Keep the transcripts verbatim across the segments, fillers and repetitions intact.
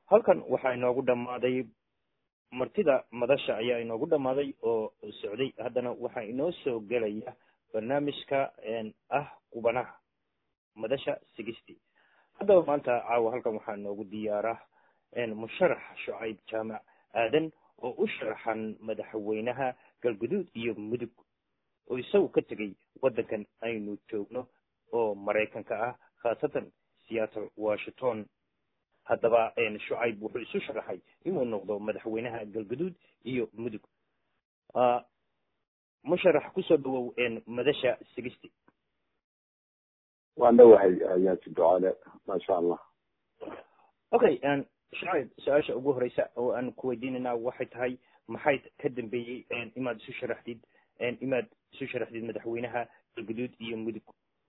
halkan waxaa inoogu dhammaaday martida madasha ayaa inoogu dhammaaday oo socday. haddana waxaa inoo soo gelaya barnaamijka ah qubanaha madasha sixty. haddaba maanta caawa halkan waxaa inoogu diyaara musharax Shucayb Jaamac Aadan oo u sharaxan madaxweynaha galguduud iyo mudug oo isagu ka tegay waddankan aynu joogno oo Mareykanka ah, khaasatan Seattle, Washington. haddaba Shucayb wuxuu isu sharaxay inuu noqdo madaxweynaha galguduud iyo mudug. musharax kusoo dhawow madasha sixty. waan dhawahay ayaasi ducaale maasha allah. okay Shucayb, su-aasha ugu horeysa oo aan ku weydiinayna waxay tahay maxay ka dambeeyey inaad isu sharaxdid inaad isu sharaxdid madaxweynaha galguduud iyo mudug?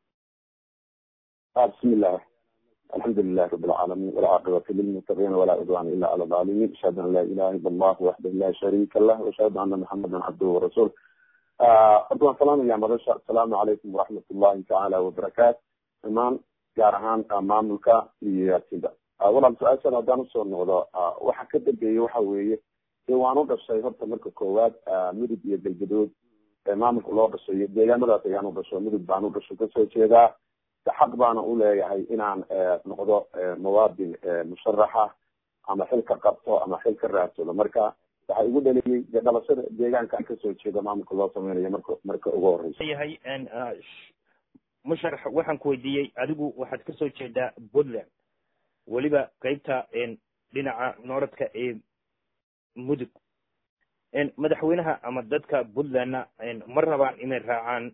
bismillah, alxamdulilah rabi alcaalamiin walcaaqibatu lilmuttaqiin walaa cudwaana ila cala alzaalimiin. ashhadu an laa ilaha illa allah waxdahu laa shariika lah washhadu ana muxamadan cabduhu warasuul. horta waan salaamaya madasha. asalaamu calaykum waraxmat ullahi tacaala wabarakaatu. imaan gaar ahaan maamulka iyo yaasida. walaal su-aashan haddaan usoo noqdo, waxa ka dambeeyey waxa weeye dee waan u dhashay horta marka koowaad mudug iyo galguduud maamulka loo dhashay iyo deegaamadaas ayaan u dhasho. mudug baan u dhasho kasoo jeedaa. xaq baana u leeyahay inaan noqdo muwaadin musharaxa ama xil ka qabto ama xil ka raadsado. marka waxaa igu dhaliyey dee dhalashada deegaankaan kasoo jeeda maamulka loo sameynayo marka marka ugu horeysa. yahay musharax, waxaan ku weydiiyey, adigu waxaad kasoo jeedaa Puntland, weliba qaybta dhinaca nooradka ee mudug. madaxweynaha ama dadka Puntlandna ma rabaan inay raacaan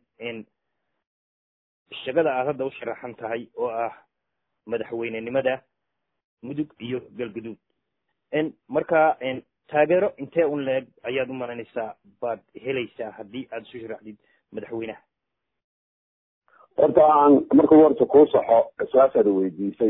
shaqada aad hadda u sharaxan tahay oo ah madaxweynenimada mudug iyo galguduud. marka taageero intee un leeg ayaad u malaynaysaa baad helaysaa haddii aad isu sharaxdid madaxweynaha? horta aan marka ugu horta kuu saxo su-aashaada weydiisay.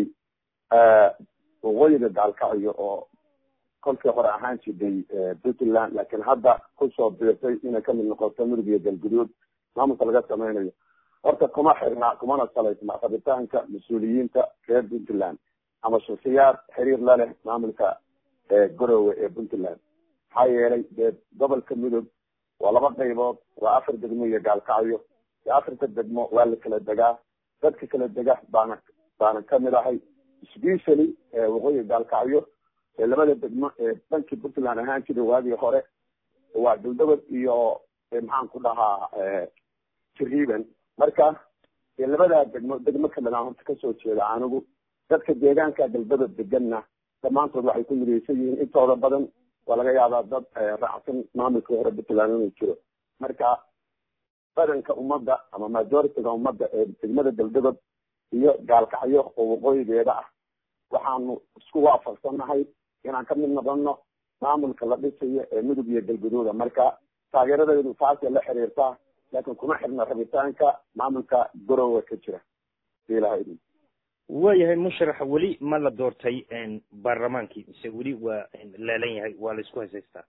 waqooyiga gaalkacyo oo kolkii hore ahaan jiray Puntland, laakiin hadda kusoo biirtay inay kamid noqoto mudug iyo galguduud maamulka laga sameynayo. horta kuma xirna kumana salaysna rabitaanka mas-uuliyiinta reer Puntland ama shaksiyaad xiriir la leh maamulka garowe ee Puntland. maxaa yeelay dee gobolka mudug waa laba qaybood, waa afar degmo iyo gaalkacyo. iyo afarta degmo waa la kala degaa, dadka kala dega baana baana kamid ahay. especially waqooyiga gaalkacyo ee labada degmo ee dhankii Puntland ahaan jiray waagii hore waa Duldabad iyo maxaan ku dhahaa Jiriban. marka labadaa degmo degmo kalena horta kasoo jeeda anigu. dadka deegaanka Duldabad deganna dhammaantood waxay ku midaysan yihiin. intooda badan waa laga yaabaa dad raacsan maamulka hore Puntland inuu jiro. marka badanka ummadda ama majority-ga ummadda ee degmada Duldabad iyo gaalkacyo oo waqooyigeeda ah waxaanu isku waafaqsanahay inaan kamid noqono maamulka la dhisayo ee mudug iyo galguduuda. marka taageeradeedu taasay la xiriirtaa, laakiin kuma xirna rabitaanka maamulka garowe ka jira. ilaha idin waayahay musharaxa, weli ma la doortay baarlamaankii mise weli waa laalan yahay, waa la isku hasaystaa?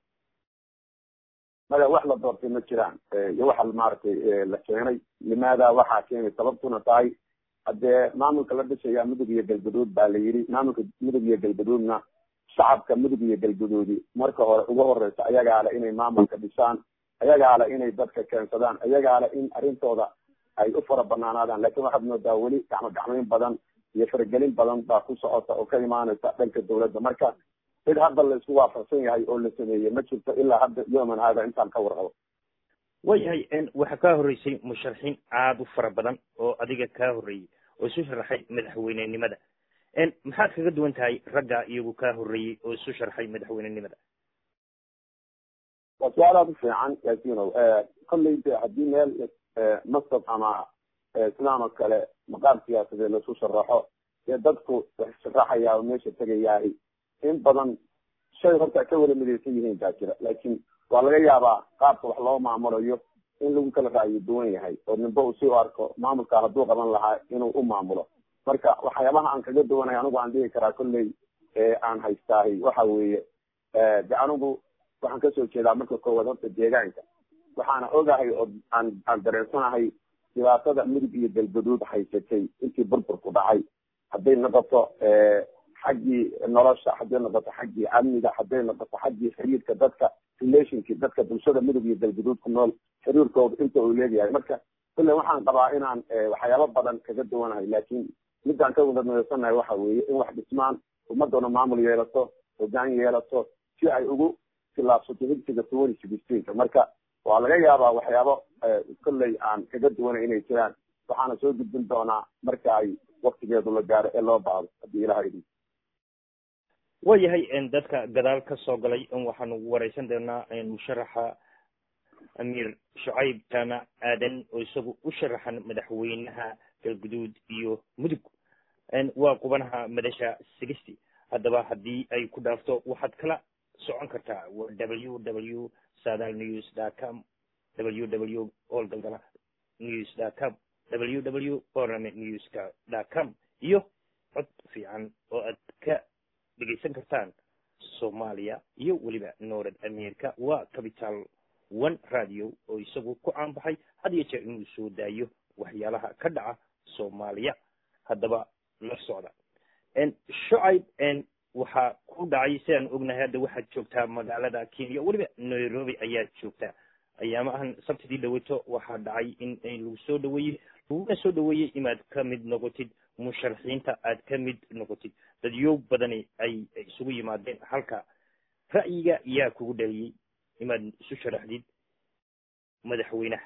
maya wax la doortay ma jiraan. iyo waxa maaragtay la keenay limaada waxaa keenay sababtuna tahay haddee maamulka la dhisaya mudug iyo galguduud baa la yidhi. maamulka mudug iyo galguduudna shacabka mudug iyo galguduudi marka hore ugu horeysa ayagaa le inay maamulka dhisaan, ayagaa le inay dadka keensadaan, ayagaa le in arrintooda ay u fara banaanaadaan. laakiin waxaad moodaa weli gacmo gacmeyn badan iyo faragelin badan baa ku socota oo ka imaanaysa dhanka dawladda. marka cid hadda la isku waafaqsan yahay oo la sameeyey ma jirto ilaa hadda yooman haada intaan ka warqabo. waayahay waxaa kaa horreysay musharaxiin aada u fara badan oo adiga kaa horreeyey oo isu sharaxay madaxweynenimada. maxaad kaga duwan tahay ragga iyagu kaa horreeyey oo isu sharaxay madaxweynenimada? waa su-aal aada u fiican yaasinow. kolley de haddii meel mastab ama sidaan oo kale maqaam siyaasadeed laisu sharaxo dee dadku wax sharaxayaa oo meesha tegayahay in badan shay horta ka wada midaysan yihiin baa jira. laakiin waa laga yaabaa qaabka wax loo maamulayo in lagu kala ra'yi duwan yahay oo ninba uu si u arko maamulka hadduu qaban lahaa inuu u maamulo. marka waxyaabaha aan kaga duwanay anigu aan dhihi karaa kolley aan haystaahay waxa weeye de anigu waxaan kasoo jeedaa marka koowaad horta deegaanka. waxaana ogahay oo aan aan dareensanahay dhibaatada mudug iyo galguduud haysatay intii burburku dhacay. hadday noqoto xaggii nolosha, hadday noqoto xaggii amniga, hadday noqoto xaggii xiriirka dadka relationkii dadka bulshada mudug iyo galguduud ku nool xiriirkooda inta uu leeyahay. marka kulle waxaan qabaa inaan waxyaabo badan kaga duwanahay, laakiin midaan ka wada nadaysanahay waxa weeye in wax dhismaan, ummaddoona maamul yeelato, hoggaan yeelato, si ay ugu tilaabsato higsiga twenty sixteen. marka waa laga yaabaa waxyaabo kolley aan kaga duwanay inay jiraan, waxaana soo gudbin doonaa marka ay waktigeedu la gaaro ee loo baado haddii ilaha idin waayahay. dadka gadaal ka soo galay waxaanu wareysan doonaa musharaxa amiir shucayb jaamac aadan oo isagu u sharaxan madaxweynaha galguduud iyo mudug. waa qubanaha madasha sixty. haddaba haddii ay ku dhaafto waxaad kala socon kartaa w w sadal news dot com, w w all galgala news dot com, w w parliament news dot com, iyo cod fiican oo aad ka dhegeysan kartaan soomaaliya iyo weliba norad america. waa capital one radio oo isagu ku caan baxay had iyo jeer inuu soo daayo waxyaalaha ka dhaca soomaaliya. haddaba la socda shucayb, waxaa ku dhacay sidaan ognahay hadda waxaad joogtaa magaalada Kenya, weliba Nairobi ayaad joogtaa. ayaama ahan sabtidii dhaweyto waxaa dhacay in lagu soo dhaweeyey laguna soo dhaweeyey inaad ka mid noqotid musharaxiinta, aad ka mid noqotid dadyo badani ay isugu yimaadeen halka. ra'yiga yaa kugu dhaliyey inaad isu sharaxdid madaxweynaha?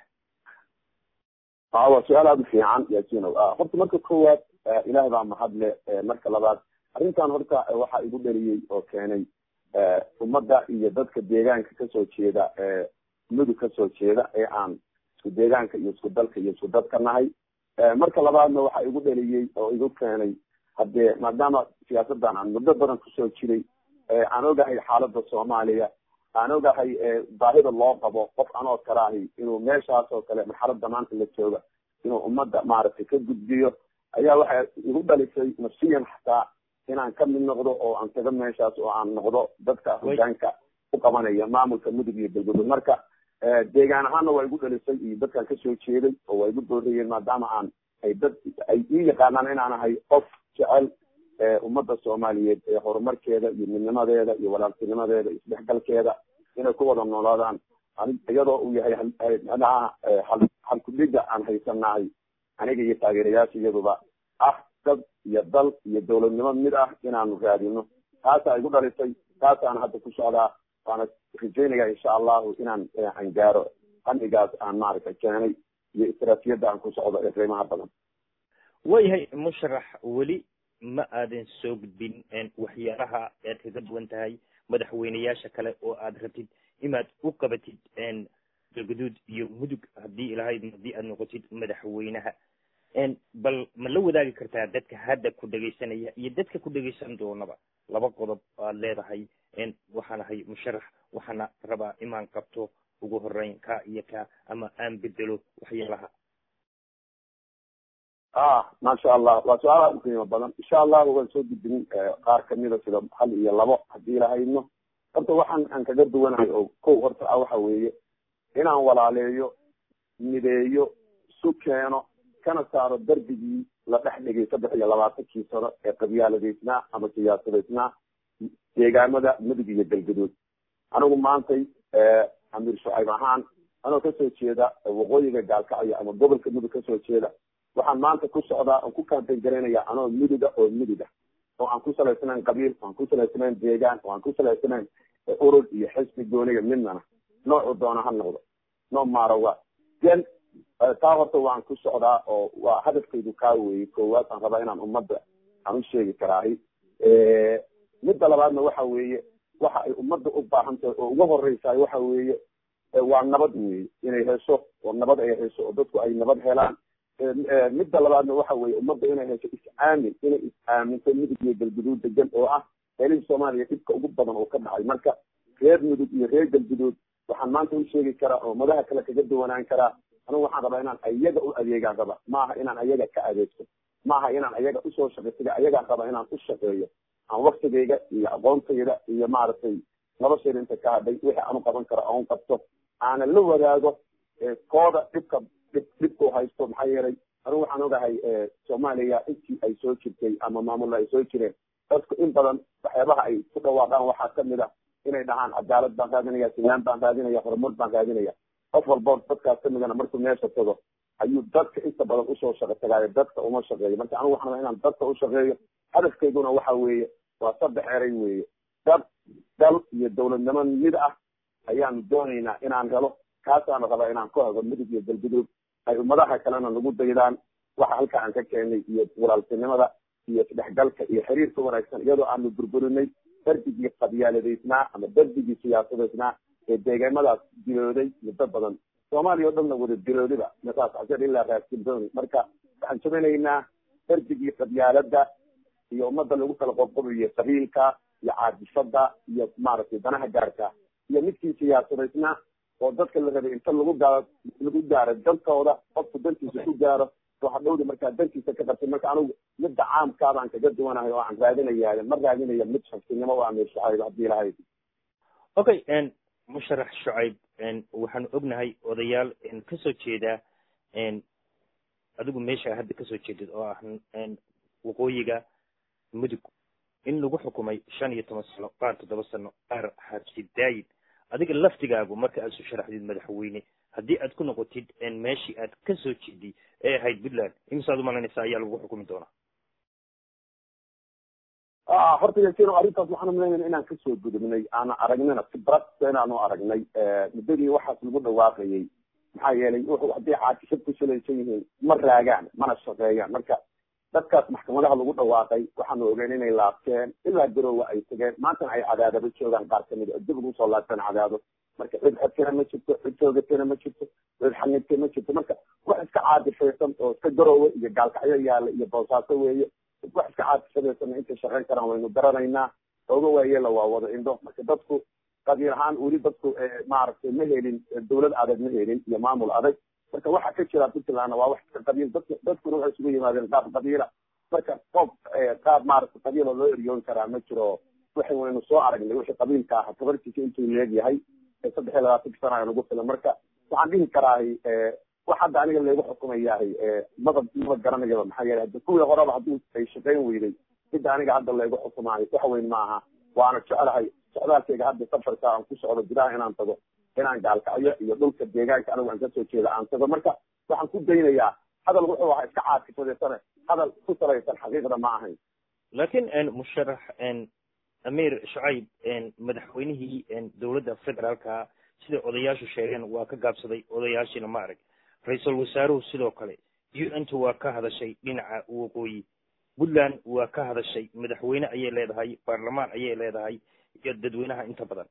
waa su-aal aada u fiican yaasinow. horta marka koowaad ilaah baa mahadle. marka labaad arrintan horta waxaa igu dhaliyey oo keenay ummadda iyo dadka deegaanka kasoo jeeda, mudug kasoo jeeda ee aan isku deegaanka iyo isku dalka iyo isku dadka nahay. marka labaadna waxaa igu dhaliyey oo igu keenay haddee maadaama siyaasaddan aan muddo badan kusoo jiray, aan ogahay xaaladda soomaaliya, aan ogahay baahida loo qabo qof anoo kalaahi inuu meeshaas oo kale marxaladda maanta la jooga inuu ummadda maaragtay ka gudbiyo, ayaa waxay igu dhalisay nafsiyan xataa inaan ka mid noqdo oo aan tago meeshaas oo aan noqdo dadka hoggaanka u qabanaya maamulka mudug iyo galguduud. marka deegaan ahaanna waa igu dhalisay iyo dadkaan kasoo jeeday oo waa igu doorayeen, maadaama aan ay dad ay ii yaqaanaan inaan ahay qof jecel ummadda soomaaliyeed ee horumarkeeda iyo midnimadeeda iyo walaaltinimadeeda iyo isdhexgalkeeda inay ku wada noolaadaan, iyadoo uu yahay madaha halkudhiga aan haysanahay aniga iyo taageerayaasha iyaduba ah dad iyo dal iyo dawladnimo mid ah inaanu raadino. taasaa igu dhalisay, taasaana hadda ku socdaa, waana rajeynaya insha allahu inaan aan gaaro amnigaas aan maaragtay keenay iyo istaraatiyadda aan ku socdo ee qiimaha badan. waayahay musharax, weli ma aadan soo gudbin waxyaalaha aad kaga duwan tahay madaxweyneyaasha kale oo aad rabtid inaad u qabatid galguduud iyo mudug haddii ilahayd haddii aad noqotid madaxweynaha. bal ma la wadaagi kartaa dadka hadda ku dhegaysanaya iyo dadka ku dhegaysan doonaba laba qodob aad leedahay? waxaan ahay musharax, waxaana rabaa inaan qabto ugu horeyn ka iyo ka ama aan bedelo waxyaalaha. ah maasha allah, waa su-aal aada u qiimo badan. insha allahu waan soo gudbin qaar kamida sida hal iyo labo haddii ilahaydno. horta waxaan aan kaga duwanahay oo kow horta ah waxa weeye inaan walaaleeyo, mideeyo, isu keeno, kana saaro darbigii la dhex dhigay saddex iyo labaatankii sano ee qabyaaladaysnaa ama siyaasadaysnaa deegaamada mudug iyo galguduud. anigu maantay amiir shucayb ahaan anoo kasoo jeeda waqooyiga gaalkacyo ama gobolka mudug kasoo jeeda, waxaan maanta ku socdaa oon ku kaambeyn garaynaya anoo muduga oo muduga oo aan ku salaysanayn qabiil, oo aan ku salaysanayn deegaan, oo aan ku salaysanayn urur iyo xisbi gooniga midnana noocu doona ha noqdo noo maarawa den taa horta waan ku socdaa oo waa hadafkaydu kaa weeyey. koowaad aan rabaa inaan ummadda aan u sheegi karaahi. midda labaadna waxa weeye waxa ay ummadda u baahan tahay oo uga horeysaay waxa weeye waa nabad weeye, inay hesho oo nabad ay hesho oo dadku ay nabad helaan. midda labaadna waxa weeye ummadda inay hesho is-aamin, inay is-aaminto mudug iyo galguduud degan oo ah meelihii soomaaliya dhibka ugu badan oo ka dhacay. marka reer mudug iyo reer galguduud waxaan maanta u sheegi karaa oo madaha kale kaga duwanaan karaa, anigu waxaan rabaa inaan ayaga u adeegaan raba, maaha inaan ayaga ka adeegto, maaha inaan ayaga usoo shaqaysiga, ayagaan raba inaan u shaqeeyo, aan waktigayga iyo aqoontayda iyo maaragtay noloshayda inta ka hadhay wixii aan u qaban karo aan qabto, aanan la wadaago kooda dhibka dhib dhibku haysto. maxaa yeelay anigu waxaan ogahay soomaaliya intii ay soo jirtay ama maamulla ay soo jireen dadku in badan waxyaabaha ay ku dhawaaqaan waxaa kamid ah inay dhahaan cadaalad baan raadinaya, sinaan baan raadinaya, horumar baan raadinaya. qof walbo dadkaas kamidana markuu meesha tago ayuu dadka inta badan usoo shaqo tagaayo, dadka uma shaqeeyo. marka anigu waxaan rabaa inaan dadka u shaqeeyo. hadafkayguna waxa weeye waa saddex eray weeye: dad, dal iyo dowladnimo mid ah ayaanu doonaynaa inaan helo. kaasaana rabaa inaan ku hago midug iyo galgudug, ay ummadaha kalena nagu daydaan waxa halka aan ka keenay iyo walaaltinimada iyo isdhexgalka iyo xiriirka wanaagsan, iyadoo aanu burburinay darbigii qabyaaladaysnaa ama darbigii siyaasadaysnaa ee deegaamadaas dilooday muddo badan. soomaaliya oo dhanna wada diloodiba mesaas casir ilaa raaskindooni. marka waxaan jabinaynaa darbigii qabyaalada iyo ummadda lagu kala qobqobayo qabiilka iyo caadifada iyo maaragtay danaha gaarka iyo midkii siyaasadaysnaa oo dadka la rabay inta lagu gaaro lagu gaaro dantooda qofku dantiisa ku gaaro hadhowda markaa dantiisa ka qabtay. marka anigu midda caamkaabaan kaga duwanahay oo aan raadinaya, ma raadinaya mid shaksinimo oo amir Shucayb haddii lahayd. okay musharax Shucayb, waxaanu ognahay odayaal kasoo jeeda adigu meesha hadda kasoo jeedid oo ah waqooyiga mudug in lagu xukumay shan iyo toban sano, qaar toddoba sano, qaar xabsi daayid. adiga laftigaagu marka aad isu sharaxdid madaxweyne, haddii aad ku noqotid meeshii aad kasoo jeeday ee ahayd Puntland, imisaad umalanaysaa ayaa lagu xukumi doonaa? horta yasino arrintaas waxaan umaleynayna inaan kasoo gudubnay, aana aragnayna khibrad inaanu aragnay muddadii waxaas lagu dhawaaqayay. maxaa yeelay wuxuu haddii caakishad ku salaysan yihiin ma raagaan mana shaqeeyaan. marka dadkaas maxkamadaha lagu dhawaaqay waxaanu ogeyn inay laabteen ilaa garoowa ay tageen, maantana ay cadaadaba joogaan qaar kamid a dib ugu soo laabteen cadaado. marka cid xodkana ma jirto, cid toogatana ma jirto, cid xanigta ma jirto. marka wax iska caadifaysan oo iska garoowe iyo gaalkacyo yaala iyo boosaaso weeye. wax iska caadifadaysan intay shaqeyn karaan waynu garanaynaa. oga waayeela waa wada indho. marka dadku qabiil ahaan weli dadku maaragtay ma helin dawlad adag, ma helin iyo maamul adag. marka waxa ka jira Puntland waa wax qabiil, dadku dadkuna waxay isugu yimaadeen qaab qabiila. marka qof qaab maaragtay qabiil oo loo eryoon karaa ma jiro. waxay waynu soo aragnay wixii qabiilka ah tabarkiisa intuu leegyahay saddex iyo labaatan sana ay nagu filan. marka waxaan dhihi karaahay wax hadda aniga laygu xukumayahay maba maba garanayaba. maxaa yeelay hadda kuwii horeba haddii ay shaqeyn weyday midda aniga hadda laygu xukumaayo wax weyn ma aha. waana jeclahay socdaalkayga hadda safarka aan ku socdo gudaha inaan tago, inaan gaalkacyo iyo dhulka deegaanka anigu aan kasoo jeeda aan tago. marka waxaan ku daynayaa hadal wuxuu ahaa iska caadifadaysane, hadal ku salaysan xaqiiqda ma ahayn. laakiin musharax amir Shucayb, madaxweynihii dowladda federaalka sida odayaashu sheegeen waa ka gaabsaday, odayaashiina ma arag. ra-iisul wasaaruhu sidoo kale u n t waa ka hadashay dhinaca waqooyi, Puntland waa ka hadashay, madaxweyne ayay leedahay, baarlamaan ayay leedahay iyo dadweynaha inta badan.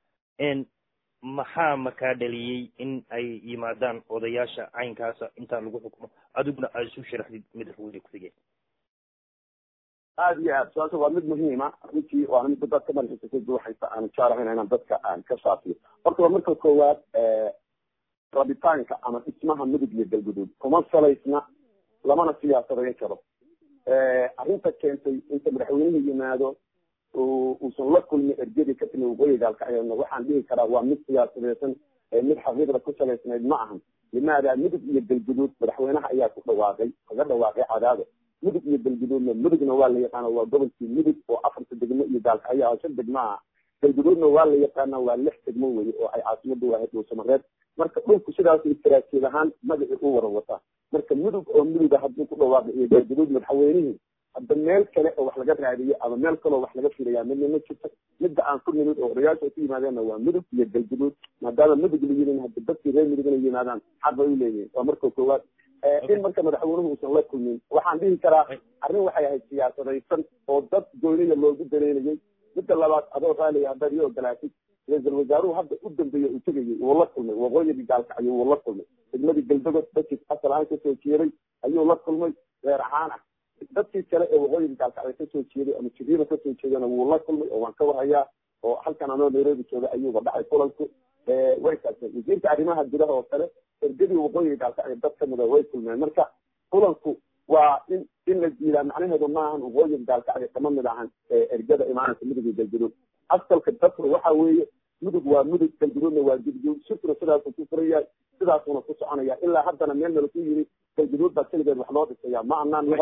maxaa markaa dhaliyey in ay yimaadaan odayaasha caynkaasa intaan lagu xukumo, adiguna aad isu sharaxdid madaxweyne ku-xigeen? aada iyo aad su-aasha waa mid muhiima runtii, waana midda dadka markasta ka buuxaysa aan jeclahayn inaan dadka aan ka shaafiyo. horta waa marka koowaad rabitaanka ama dhismaha mudug iyo galgudug kuma salaysna, lamana siyaasadayn karo. arrinta keentay inta madaxweynuhu yimaado uusan la kulmin ergadii ka timi waqooyi gaalkacyona waxaan dhihi karaa waa mid siyaasadeysan, mid xaqiiqda ku salaysnayd ma ahan. limaada mudug iyo galgudug madaxweynaha ayaa ku dhawaaqay, kaga dhawaaqay cadaado. mudug iyo galgudugna mudugna waa la yaqaana waa gobolkii mudug oo afarta degmo iyo gaalkacyo ah shan degmo ah. galgudugna waa la yaqaana waa lix degmo weye oo ay caasimadu ahayd dhuusamareed. marka dhulku sidaas istaraatiijiyad ahaan magacii u wara wataa. marka mudug oo muduga hadduu ku dhawaaqay iyo galgudug madaxweynihii hadda meel kale oo wax laga raadiyo ama meel kale oo wax laga filayaa midna ma jirto. midda aan ku nimid oo odayaasha ay ku yimaadeenna waa mudug iyo galgudug. maadaama mudug la yidhin hadda dadkii reer mudug inay yimaadaan xaq bay u leeyihiin. waa marka koowaad in marka madaxweynuhu uusan la kulmin waxaan dhihi karaa arrin waxay ahayd siyaasadaysan oo dad goyniya loogu dareynayay. midda labaad adoo raaliya haddaad ii ogolaatid, ra-iisul wasaaruhu hadda u dambeeya uu tegayay wuu la kulmay waqooyigii gaalkacyo wuu la kulmay, degmadii galdogood dadkii asal ahaan kasoo jeeday ayuu la kulmay reer ahaan ah. dadkii kale ee waqooyiga gaalkacyo kasoo jeeday ama jiriiba kasoo jeedana wuu la kulmay oo waan ka warhayaa oo halkan anoo nairobi jooga ayuuba dhacay kulanku. way kaaseen wasiirka arrimaha gudaha oo kale ergadii waqooyiga gaalkacyo dad kamida way kulmeen. marka kulanku waa in in la diidaa macnaheedu maahan waqooyiga gaalkacyo kama mid ahan ergada imaanaysa mudug iyo galgudug. asalka dadku waxa weeye mudug waa mudug, galgudugna waa galgudug. shukra sidaasuu ku furan yahay, sidaasuuna ku soconaya ilaa haddana meel nala ku yiri galgudug baa keligeed wax loo dhisaya ma anaan maqal.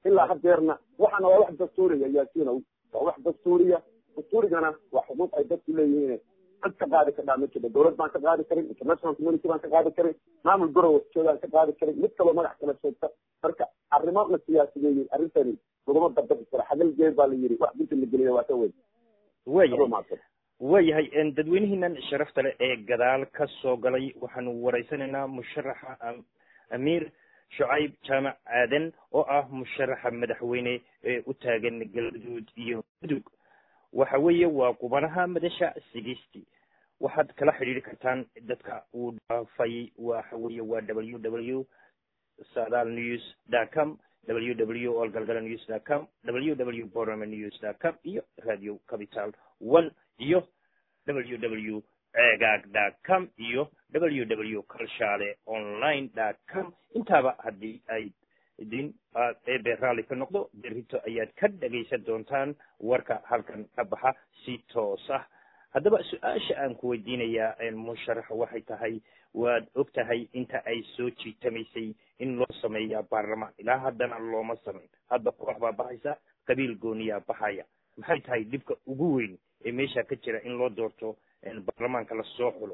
ilaa hadeerna waxaana waa wax dastuuriya yaasinow waa wax dastuuriya dastuurigana waa xuquuq ay dadku leeyihiin cid ka qaadi kadhaa ma jiro dawlad baan ka qaadi karin international community baan ka qaadi karin maamul gorow joogaan ka qaadi karin mid kaloo magac kala sheegta marka arrimo la siyaasiyeeyey arrintani laguma dabdaqi karo xagal geed baa la yiri wax dinta la geliya waa ka weyn waayahay waayahay dadweynihiinan sharafta leh ee gadaal ka soo galay waxaanu waraysanaynaa musharaxa amiir shucayb jaamac aadan oo ah musharaxa madaxweyne ee u taagan galgaduud iyo mudug waxa weeye waa qubanaha madasha sigisti waxaad kala xidhiiri kartaan dadka uu dhaafay waxa weeye waa w w sadal news dot com w w all galgala news dot com w w borama news dot com iyo radio capital one iyo w w ceegaag dot com iyo w w kalshaale online dot com intaaba haddii ay idin aad eebe raalli ka noqdo berrito ayaad ka dhagaysan doontaan warka halkan ka baxa si toos ah haddaba su-aasha aan ku weydiinayaa musharaxa waxay tahay waad og tahay inta ay soo jiitamaysay in loo sameeyaa baarlamaan ilaa haddana looma samayn hadda koox baa baxaysa qabiil gooniyaa baxaya maxay tahay dhibka ugu weyn ee meesha ka jira in loo doorto baarlamaanka lasoo xulo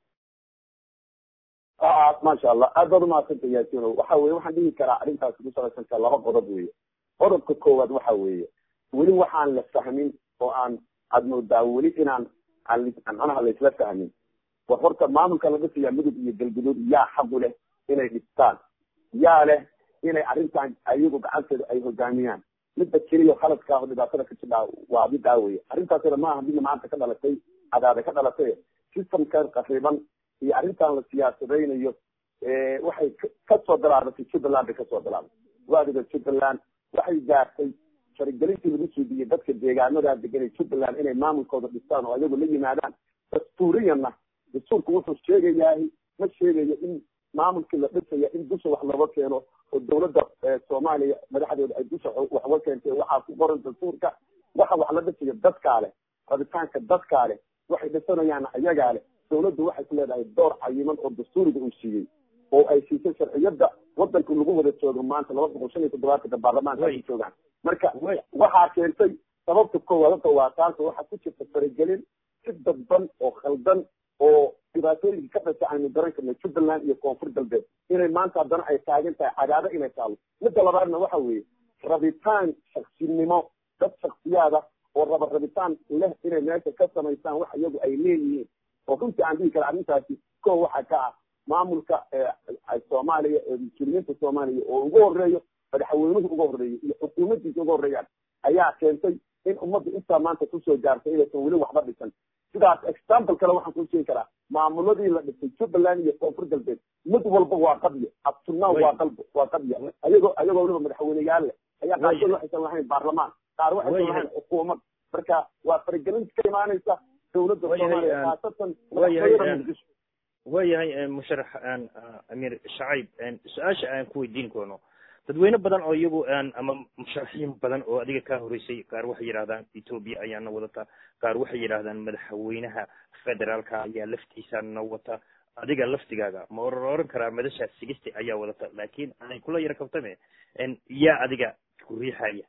maasha allah aad baad umahadsanta yaasino waxa weye waxaan dhihi karaa arrintaasi ku salaysantaa laba qodob weeye qodobka koowaad waxa weeye weli waxaan la fahmin oo aan aad moodaa weli inaan macnaha laisla fahmin war horta maamulka la dhisayaa mudug iyo galguduud yaa xaqu leh inay dhistaan yaa leh inay arrintan ayagu gacanteeda ay hogaamiyaan midda keliya khaladka ah dhibaatada ka jidhaa waa midaa weye arrintaasina maaha midna maanta ka dhalatay cadaada ka dhalatay systemkan qariban iyo arrintan la siyaasadaynayo waxay kasoo bilaabatay jubbaland bay kasoo bilaabatay waadiga jubbaland waxay gaartay faragelintii lagu suudiyey dadka deegaanadaa deganay jubbaland inay maamulkooda dhistaan oo ayagu la yimaadaan dastuuriyanna dastuurku wuxuu sheegayahay ma sheegayo in maamulkii la dhisaya in dusha wax looga keeno oo dawladda soomaaliya madaxdeeda ay dusha wax uga keentay waxaa ku qoran dastuurka waxa wax la dhisayo dadkaa leh rabitaanka dadkaa leh waxay dhisanayaan ayagaa leh dawladdu waxay ku leedahay door cayiman oo dastuuriga uu siiyey oo ay siisay sharciyada wadanka lagu wada joogo maanta laba boqol shan iyo toddobaatanka baarlamaanka ay joogaan marka waxaa keentay sababta koowaad waa taasa waxaa ku jirta faragelin si dadban oo khaldan oo dhibaatooyinka ka dhasha aynu garan karnay jubbaland iyo koonfur galbeed inay maanta haddana ay taagan tahay cadaado inay taalo midda labaadna waxa weeye rabitaan shaksinimo dad shaksiyaada oo raba rabitaan leh inay meesha ka samaystaan wax iyagu ay leeyihiin oo runtii aan dhihi kara arrintaasi ko waxaa ka ah maamulka soomaaliya mas-uuliyiinta soomaaliya oo ugu horeeyo madaxweynuhu uga horeeyo iyo xukuumaddiisa uga horeeyaan ayaa keentay in ummadda intaa maanta kusoo gaartay inaysan weli waxba dhisan sidaas example kale waxaan kuu sheegi karaa maamuladii la dhisay jubbaland iyo koonfur galbeed mid walba waa qadyo abtunaan waa qalbo waa qadya ayagoo ayagoo weliba madaxweyneyaal leh ayaa qaarkood waxaysan lahayn baarlamaan qaar waxaysan lahayn xukuumad marka waa faragelinta ka imaanaysa dawladda soomaaliya khaasatan madaxweynaha muqdisho waayahay musharax amiir shacayb su-aasha aan ku weydiin koono dadweyne badan oo iyagu ama musharaxiin badan oo adiga kaa horeysay qaar waxay yidhahdaan etoobiya ayaana wadata qaar waxay yidhahdaan madaxweynaha federaalka ayaa laftiisa na wata adiga laftigaaga ma oran oran karaa madasha sigisti ayaa wadata laakiin aanay kula yara kabtame yaa adiga ku riixaya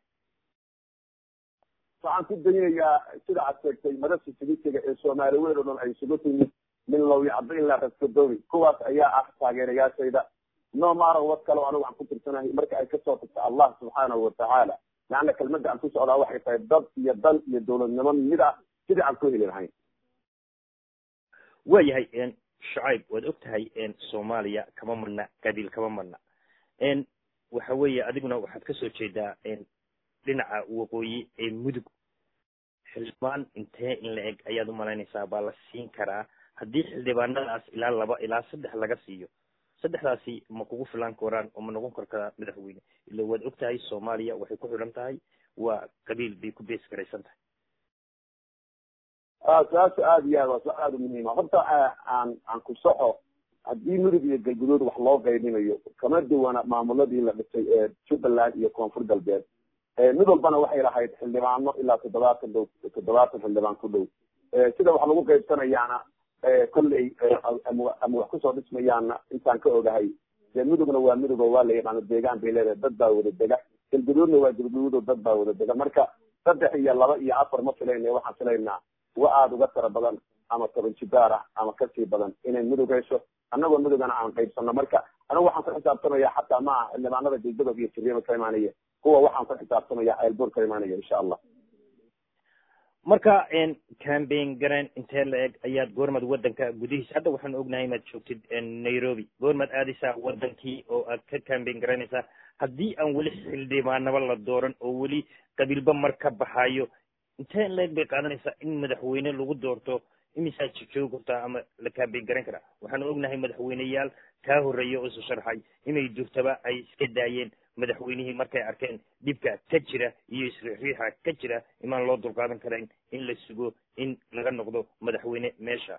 waxaan ku daynayaa sida aad sheegtay madasha sigistiga ee soomaali weyn oo dhan ay isugu timid min lowi caddo ilaa raskadowi kuwaas ayaa ah taageerayaashayda no matter what kale anigu aan ku tirsanahay marka ay kasoo tagto allah subxaanahu watacaala laanna kelmadda aan ku socdaa waxay tahay dad iyo dan iyo dawladnimo mid ah sidii aan ku heli lahayn waayahay shacayb waad og tahay soomaaliya kama marna qabiil kama marna waxa weeye adiguna waxaad kasoo jeedaa dhinaca waqooyi ee mudug xildhibaan intee in la eg ayaad umalaynaysaa baa la siin karaa haddii xildhibaanadaas ilaa laba ilaa saddex laga siiyo saddexdaasi ma kugu filan karaan oo ma noqon kartaa madaxweyne ila waad og tahay soomaaliya waxay ku xidhan tahay waa qabiil bay ku bees garaysan tahay su-aasha aada iyo aad waa su-aal aada muhiima horta aan aan ku soco haddii mudug iyo galguduud wax loo qaybinayo kama duwana maamuladii la dhisay ee jubbaland iyo koonfur galbeed mid walbana waxay lahayd xildhibaano ilaa toddobaatan dhow toddobaatan xildhibaan ku dhow sida wax lagu qaybsanayaana kolley ama wax kusoo dhismayaana intaan ka ogahay dee mudugna waa mudug oo waa la yaqaano deegaan bay leedahay dad baa wada dega galgaduudna waa galgaduud oo dad baa wada dega marka saddex iyo laba iyo afar ma filayna waxaan filaynaa wa aada uga tara badan ama toban jibaar ah ama kasii badan inay mudug hesho annagoo mudugana aan qaybsano marka anigu waxaan ku xisaabtamaya xataa ma aha xildhibaanada galgadood iyo tiryaba ka imaanaya kuwa waxaan ku xisaabtamaya ceelbuur ka imaanaya insha allah marka campaign garan intee la eg ayaad goormad wadanka gudihiisa hadda waxaan ognahay inaad joogtid nairobi goormad aadaysaa wadankii oo aad ka campaign garanaysaa haddii aan weli xildhibaanaba la dooran oo weli qabiilba mar ka baxayo intee la eg bay qaadanaysaa in madaxweyne lagu doorto imisaa joogi kartaa ama la campaign garan karaa waxaan ognahay madaxweyneyaal kaa horreeya oo isu sharxay inay durtaba ay iska daayeen madaxweynihii markay arkeen dhibka ka jira iyo isriixriixa ka jira imaan loo dulqaadan karayn in la sugo in laga noqdo madaxweyne meesha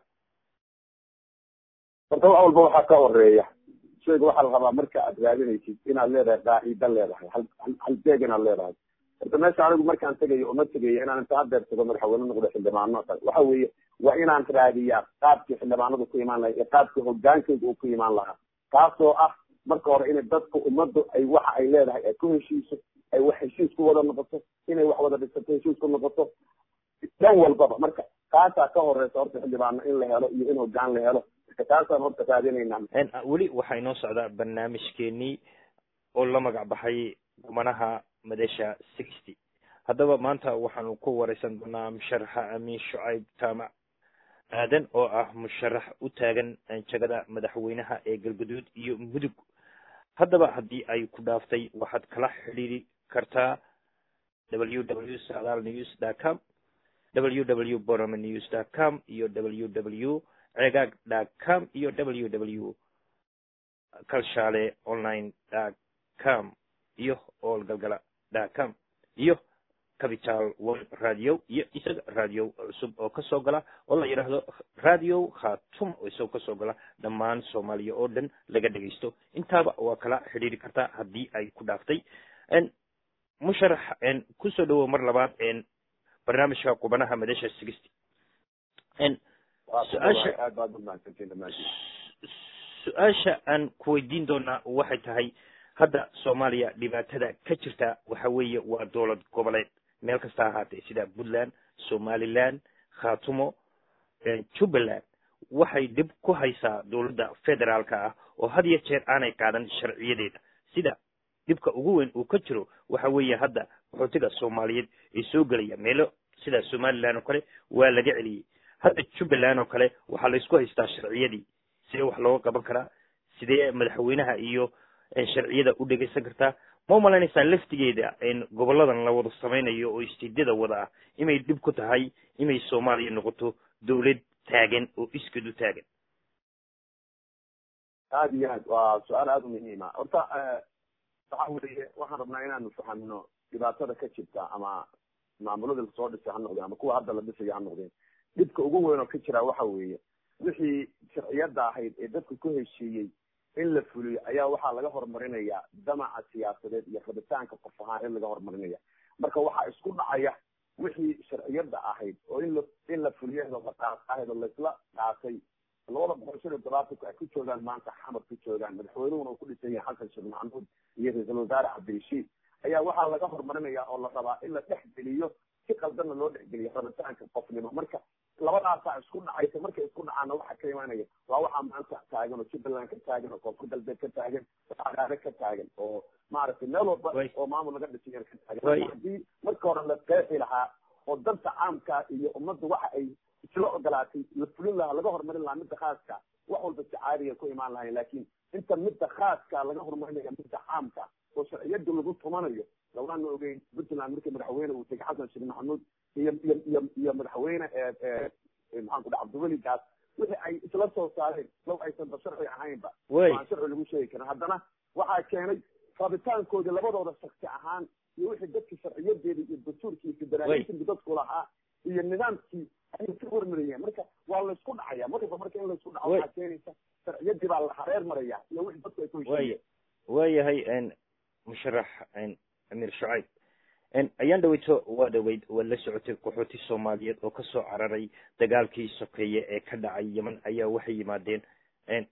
horta wax walba waxaa ka horeeya shayga waxaa la rabaa marka aad raadinaysid inaad leedahay qaaciida leedahay hal hal deeg inaad leedahay horta meesha anigu markaan tegayo uma tegayo inaan inta hadeersado madaxweyne noqdo xildhibaano waxa weeye waa inaan raadiyaa qaabkii xildhibaanadu ku imaan lahay iyo qaabkii hogaankeyga uu ku imaan lahaa taasoo ah marka hore inay dadka ummaddu ay waxa ay leedahay ay ku heshiiso ay wax heshiis ku wada noqoto inay wax wada dhisato heshiis ku noqoto dhan walbaba marka taasaa ka horeysa horta xildhibaano in la helo iyo in hogaan la helo marka taasaan horta raadinaynaa weli waxaa inoo socdaa barnaamijkeenii oo la magac baxay gumanaha madasha sixty haddaba maanta waxaanu ku wareysan doonaa musharaxa amiin shucayb taamac aadan oo ah musharax u taagan jagada madaxweynaha ee galgaduud iyo mudug haddaba haddii ay ku dhaaftay waxaad kala xidhiiri kartaa w w sadaal news dot com w w borome news dot com iyo w w cegaag dot com iyo w w kalshaale online dot com iyo oolgalgala dot com iyo capital one radio iyo isaga radio cusub oo kasoo gala oo la yidhaahdo radio khatum oo isagoo kasoo gala dhammaan soomaaliya oo dhan laga dhegaysto intaaba waa kala xidhiiri kartaa haddii ay ku dhaaftay musharax kusoo dhawow mar labaad barnaamijka qubanaha madasha sixty su-aasha su-aasha aan kuweydiin doonaa waxay tahay hadda soomaaliya dhibaatada ka jirta waxa weeye waa dowlad goboleed meel kasta ahaatee sida puntland somaliland khatumo jubbaland waxay dhib ku haysaa dowladda federaalka ah oo had iyo jeer aanay qaadan sharciyadeeda sida dhibka ugu weyn uu ka jiro waxa weeye hadda qaxootiga soomaaliyeed ee soo gelaya meelo sida somaliland oo kale waa laga celiyey hadda jubbaland oo kale waxaa la isku haystaa sharciyadii sidee wax looga qaban karaa sidee madaxweynaha iyo sharciyada u dhegaysan kartaa ma umalaynaysaa laftigeeda goboladan la wada samaynayo oo istiidyada wada ah inay dhib ku tahay inay soomaaliya noqoto dowlad taagan oo iskeed u taagan aada iyo aad waa su-aal aada u muhiima horta waxa weeye waxaan rabnaa inaanu fahamno dhibaatada ka jirta ama maamulada lasoo dhisay ha noqdeen ama kuwa hadda la dhisaya ha noqdeen dhibka ugu weyn oo ka jira waxa weeye wixii sharciyada ahayd ee dadku ku heshiiyey in la fuliyo ayaa waxaa laga horumarinayaa damaca siyaasadeed iyo rabitaanka qof ahaan in laga horumarinaya marka waxaa isku dhacaya wixii sharciyada ahayd oo in la in la fuliyo ahayd oo laisla dhaafay labada boqol shan iyo todobaatanku ay ku joogaan maanta xamar ku joogaan madaxweynuhuna uu ku dhisan yahay xasan sheekh maxamuud iyo ra-iisul wasaare cabdirashiid ayaa waxaa laga horumarinaya oo la rabaa in la dhexgeliyo si qaldanna loo dhexgeliyo rabitaanka qofnimo marka labadaasaa isku dhacaysa markay isku dhacaana waxa ka imaanaya waa waxaa maanta taagan oo jubbaland ka taagan oo koonfur galbeed ka taagan agaare ka taagan oo maaragtay meel walba oo maamul laga dhisay ka taagan haddii marka hore la qeexi lahaa oo danta caamka iyo ummadda waxa ay isla ogolaatay la fulin lahaa laga horumarin lahaa midda khaaska wax walba si caadiga ku imaan lahayn laakiin inta midda khaaska laga horumarinaya midda caamka oo sharciyada lagu tumanayo lawaana ogeyn puntland markii madaxweyne uu tegay xasan sheekh maxamuud iyo iyo iyo iyo madaxweyne maxaan ku dhaha cabdiweli gaas wixii ay isla soo saareen low aysan ba sharci ahaynba aan sharci lagu sheegi karin haddana waxaa keenay rabitaankoodii labadooda shaksi ahaan iyo wixii dadkii sharciyadeeda iyo dastuurkii iyo federaaliyinka dadku lahaa iyo nidaamkii ayay ka hormarayeen marka waa laysku dhacaya markaba marka in laysku dhaco waxaa keenaysa sharciyadii baa la hareer maraya iyo wixii dadku ay ku heshiiyeen waayahay musharax amiir shucayb ayaan dhaweyto waa dhaweyd waa la socotay qaxooti soomaaliyeed oo kasoo cararay dagaalkii sokeeye ee ka dhacay yemen ayaa waxay yimaadeen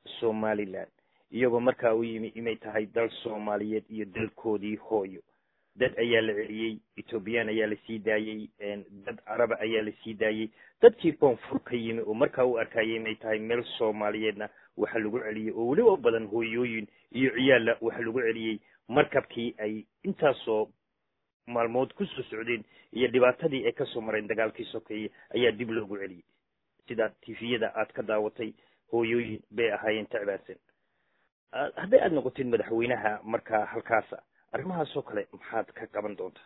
somaliland iyagoo markaa u yimi inay tahay dal soomaaliyeed iyo dalkoodii hooyo dad ayaa la celiyey, ethoobiyan ayaa la sii daayey, dad caraba ayaa la sii daayey. dadkii koonfur ka yimi oo markaa u arkayay inay tahay meel soomaaliyeedna waxa lagu celiyey oo weliba badan hooyooyin iyo ciyaalla waxa lagu celiyey markabkii ay intaasoo maalmood ku soo socdeen iyo dhibaatadii ay kasoo mareen dagaalkii sokeeye ayaa dib loogu celiyey. sidaa tifiyada aad ka daawatay hooyooyin bay ahaayeen tacbaansan. hadday aad noqotid madaxweynaha markaa halkaasa arrimahaasoo kale maxaad ka qaban doontaa?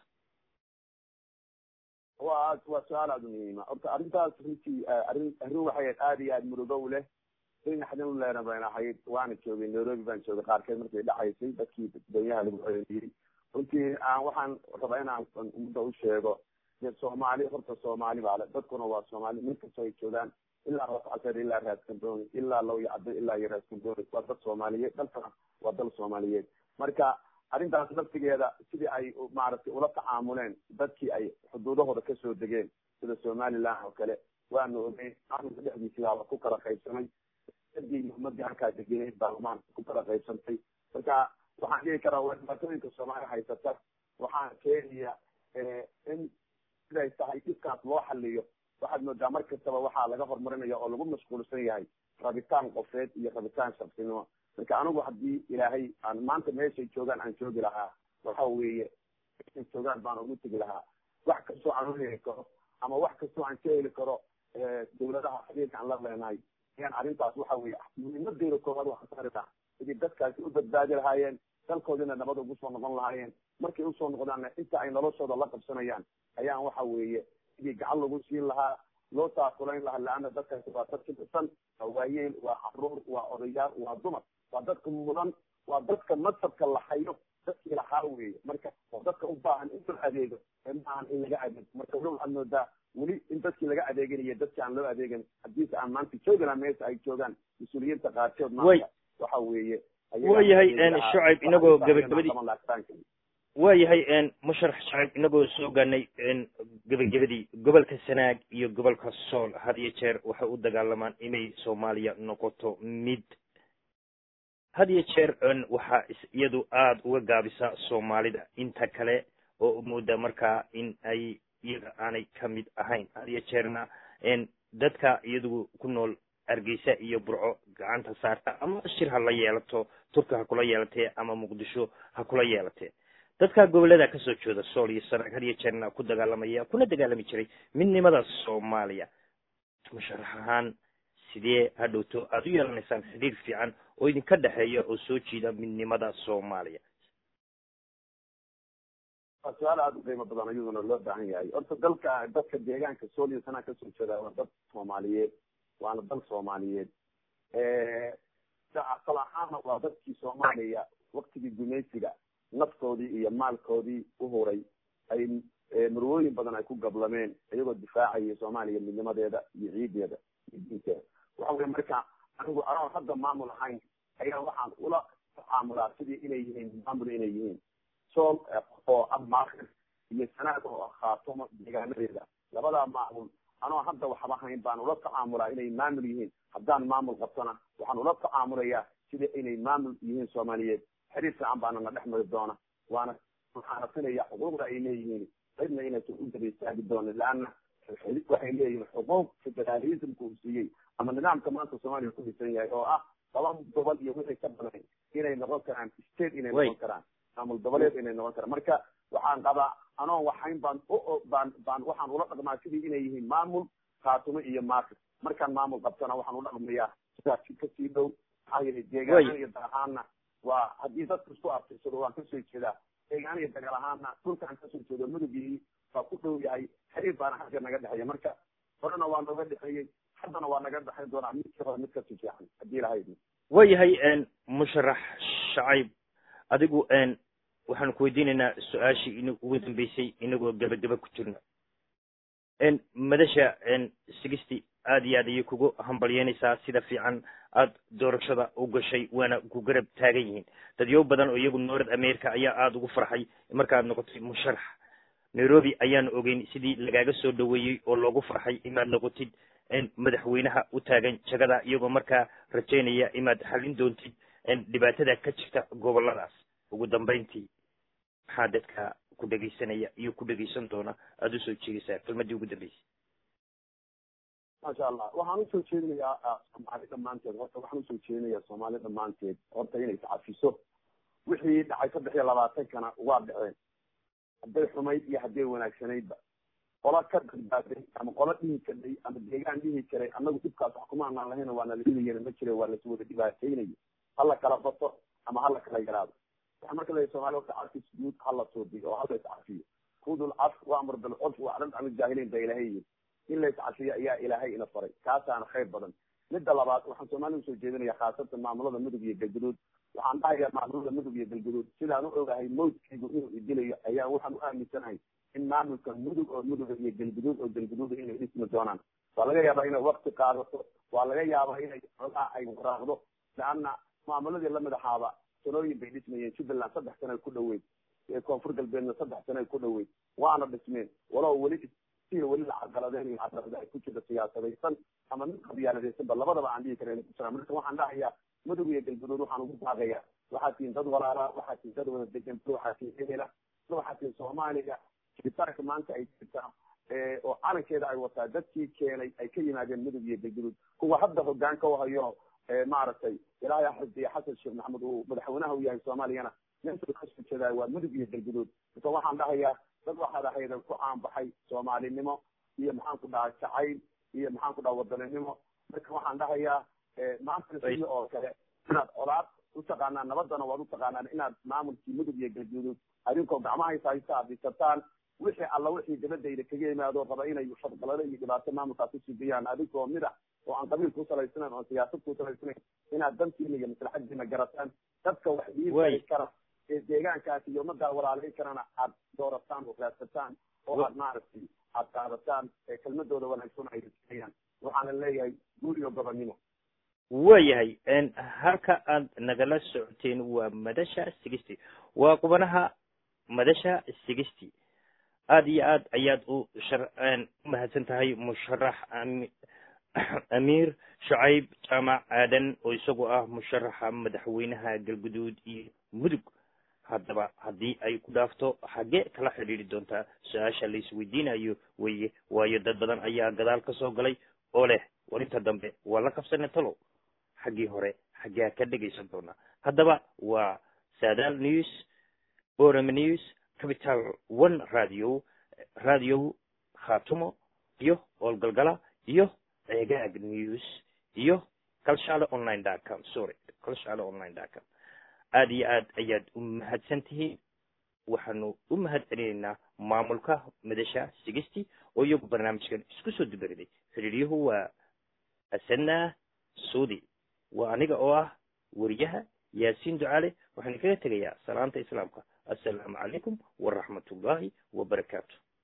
waa waa su-aal aada u muhiima. horta arrintaas runtii arrin arrin waxay aad iyo aad murugow leh. xadin leena bayn ahayd. waana joogay nairobi baan joogay qaarkeed markay dhacaysay dadkii dadweynaha lagu celiyey. runtii aan waxaan rabaa inaan ummadda u sheego soomaali horta soomaali baa le, dadkuna waa soomaali mid kastoo ay joogaan ilaa rafcasar ilaa raaskambooni ilaa law iyo caddo ilaa iyo raaskambooni waa dad soomaaliyeed. dalkana waa dal soomaaliyeed. marka arrintaas laftigeeda sidii ay maaragtay ula tacaamuleen dadkii ay xuduudahooda kasoo degeen sida somaliland oo kale waanu ogeyn. maamulka dhexdiisibaaba ku kala qaybsamay. dadii ummadii halkaa degeneyd baa maanta ku kala qaybsantay. marka waxaan dhihi karaa waa dhibaatooyinka soomaaliya haysata. waxaan keenaya in siday tahay dhibkaas loo xaliyo. waxaad moodaa mar kastaba waxaa laga horumarinaya oo lagu mashquulsan yahay rabitaan qofeed iyo rabitaan shaqsinimo. marka anigu haddii ilaahay aan maanta meeshay joogaan aan joogi lahaa waxa weeye meeshay joogaan baan ugu tegi lahaa. wax kastoo aan u heli karo ama wax kastoo aan ka heli karo dawladaha xiriirka aan la leenahay ayaan arrintaas waxa weeye muhiimadeeda koowaad waxaan saari lahaa sidii dadkaasi u badbaadi lahaayeen, dalkoodina nabad ugu soo noqon lahaayeen. markay usoo noqdaanna inta ay noloshooda la qabsanayaan ayaan waxa weeye sidii gacan lagu siin lahaa, loo taakulayn lahaa. la-ana dadkaasi waa dadka dhisan, waa waayeel, waa caruur, waa odayaal, waa dumar, waa dadka mudan, waa dadka masabka la hayo dadkii lahaa weeye. marka waa dadka u baahan in loo adeego maahan in laga adeego. marka weli waxaad moodaa weli in dadkii laga adeeganayo dadkii aan loo adeegan. haddiise aan maanta joogi lahaa meesha ay joogaan mas-uuliyiinta qaarkood maanta waxa weeye waayahay shacib inagoo gabagabadii waayahay musharax shacib inagoo soo gaanay gabagabadii gobolka sanaag iyo gobolka sool had iyo jeer waxay u dagaalamaan inay soomaaliya noqoto mid. had iyo jeer waxaa iyadu aada uga gaabisaa soomaalida inta kale oo mooda markaa in ay iyaga aanay kamid ahayn. had iyo jeerna dadka iyadu ku nool hargeysa iyo burco gacanta saarta ama shir ha la yeelato, turka ha kula yeelatee ama muqdisho ha kula yeelatee. dadka gobolada kasoo jeeda sool iyo sanaag had iyo jeerna ku dagaalamaya kuna dagaalami jiray midnimada soomaaliya. musharax ahaan sidee hadhowto aada u yeelanaysaan xiriir fiican oo idinka dhexeeya oo soo jiida midnimada soomaaliya? waa su-aal aada u qiimo badan ayaduna loo baahan yahay. horta dalka dadka deegaanka sool iyo sanaag kasoo jeeda waa dad soomaaliyeed, waana dal soomaaliyeed. asal ahaana waa dadkii soomaaliya waktigii gumaysiga naftoodii iyo maalkoodii u huray ay marwooyin badan ay ku gablameen iyagoo difaacaya soomaaliya midnimadeeda iyo ciideeda iyo diinteeda. waxa weye marka anigu anoo hadda maamul ahayn ayaa waxaan ula tacaamulaa sidii inay yihiin maamul inay yihiin. sool oo ah maakir iyo sanaag oo ah khaatumo deegaanadeeda. labadaa maamul anoo hadda waxba hayn baan ula tacaamulaa inay maamul yihiin. haddaan maamul qabtana waxaan ula tacaamulayaa sida inay maamul yihiin soomaaliyeed. xiriir fiican baana na dhex mari doona. waana waxaan rasinaya xuquuqda ay leeyihiin cidna inaysan u daba istaagi doonin. laana waxay leeyihiin xuquuq federalismka uu siiyey ama nidaamka maanta soomaaliya ku dhisan yahay oo ah laba gobol iyo wixii ka badan inay noqon karaan state, inay noqon karaan maamul goboleed, inay noqon karaan. marka waxaan qabaa anoo waxayn baan baan baan waxaan ula dhaqmaa sidii inay yihiin maamul khaatumo iyo maakir. markaan maamul qabtana waxaan u dhaqmayaa sidaas kasii dhow. maxaa yeelay deegaan iyo dagaalahaana waa haddii dadka isku abtirsado waan kasoo jeedaa. deegaan iyo dagaal ahaana dhulkaan kasoo jeedo mudugii waa ku dhow yahay. xiriir baana xagga naga dhexeeya. marka horena waa nooga dhexeeyey, haddana waa naga dhexeyn doonaa midkii hore mid kasii fiican haddii lahayd. waayahay musharax shacayb adigu waxaan ku weydiinaynaa su-aashii in ugu dambeysay inagoo gabagaba ku jirna. madasha sixty aada iyo aad ayay kugu hambalyeynaysaa sida fiican aada doorashada u gashay, waana ku garab taagan yihiin. dadyo badan oo iyagu north america ayaa aada ugu farxay markaad noqotay musharax. nairobi ayaan ogeyn sidii lagaaga soo dhaweeyey oo loogu farxay inaad noqotid madaxweynaha u taagan jagada, iyagoo markaa rajaynaya inaad xalin doontid dhibaatada ka jirta goboladaas. ugu dambeyntii maxaa dadka ku dhegaysanaya iyo ku dhegaysan doona aada usoo jeedaysaa kelmadii ugu dambeysay. maasha allah waxaan usoo jeedinayaa soomaali dhammaanteed horta waxaan usoo jeedinayaa soomaali dhammaanteed horta inay iscafiso wixii dhacay saddex iyo labaatankana waa dhaceen hadday xumayd iyo hadday wanaagsanaydba qola ka badbaaday ama qola dhihi karay ama deegaan dhihi karay annagu dhibkaas wax kuma anaan lahayna waana la dhibiyana ma jire waa laswada dhibaateynayo hala kala bato ama hala kala yaraado waxa marka la soomaali horta cafis guud hala soo digo oo hala iscafiyo khudul caf waamr bilcurf waclam can iljaahiliin ba ilaahay yiri in la iscafiyo ayaa ilaahay ina faray kaasaana khayr badan midda labaad waxaan soomaaliya usoo jeedinaya khaasatan maamulada mudug iyo galguduud waxaan dhahayaa maamulada mudug iyo galguduud sidaan u ogahay mawdkaygu inuu idilayo ayaa waxaan u aaminsanahay in maamulka mudug oo muduga iyo galguduud oo galguduuda inay dhismi doonaan waa laga yaabaa inay wakti qaadato waa laga yaabaa inay xogaa ay waraaqdo laana maamuladii lamid ahaaba sanooyin bay dhismayeen jubbaland saddex sana ku dhaweyd koonfur galbeedna saddex sana ku dhaweyd waana dhismeen walow weli si weli la caqaladeen iyo caqabada ay ku jirta siyaasadaysan ama mid qabyaaladaysanba labadaba aan dhihi karin ku jiraan marka waxaan dhahayaa mudug iyo galguduud waxaan ugu baaqayaa waxaa tiin dad walaala waxaa tiin dad wada degan waxaa tiin ehela waxaa tiin soomaaliya jiritaanka maanta ay jirtaa oo calankeeda ay wataa dadkii keenay ay ka yimaadeen mudug iyo galguduud kuwa hadda hogaanka u hayo maaragtay ilaahay xisbiya xasan sheekh maxamed uu madaxweynaha u yahay soomaaliyana meesha kasoo jeedaa waa mudug iyo galguduud marka waxaan dhahayaa dad waxaad ahayda ku caanbaxay soomaalinimo iyo maxaan ku dhaha jacayl iyo maxaan ku dhaha wadaninimo marka waxaan dhahayaa maanta sidii oo kale inaad colaad utaqaanaan nabadana waad utaqaanaan inaad maamulkii mudug iyo galguduud adinkoo gacmahaysa haysa aad dhisataan wixii alla wixii dabadayda kaga yimaado raba inay shaqalado iyo dhibaato maamulkaas usugiyaan adinkoo mida oo aan qabiil ku salaysanayn oo siyaasad ku salaysanayn inaad dantiina iyo maslaxadiina garataan dadka wax dhiiri kara ee deegaankaasi iyo ummaddaa walaalayn karana aad doorataan oo raadsataan oo aad maaragtay aad qaadataan kelmadooda wanaagsan ay risayaan waxaana leeyahay guul iyo gobonnimo. waayahay halka aad nagala socoteen waa madasha sixty waa qubanaha madasha sixty aad iyo aad ayaad u umahadsan tahay musharax amiir shucayb jaamac aadan oo isagu ah musharaxa madaxweynaha galguduud iyo mudug haddaba haddii ay ku dhaafto xaggee kala xidhiiri doontaa su-aasha la isweydiinayo weye waayo dad badan ayaa gadaal ka soo galay oo leh warinta dambe waa la qabsana talow xaggii hore xaggea ka dhegaysan doonaa haddaba waa saadaal news borama news capital one radio radio khaatumo iyo howlgalgala iyo ceegaag news iyo kalshaale online dot com sorry kalshaale online dot com aada iyo aad ayaad u mahadsan tihiin waxaanu u mahad celinaynaa maamulka madasha sixty oo iyagu barnaamijkan isku soo dubariday xiriiryuhu waa asanaa suudi waa aniga oo ah wariyaha yaasiin ducaale waxaan kaga tegayaa salaanta islaamka assalaamu calaykum waraxmatullaahi wabarakaatu.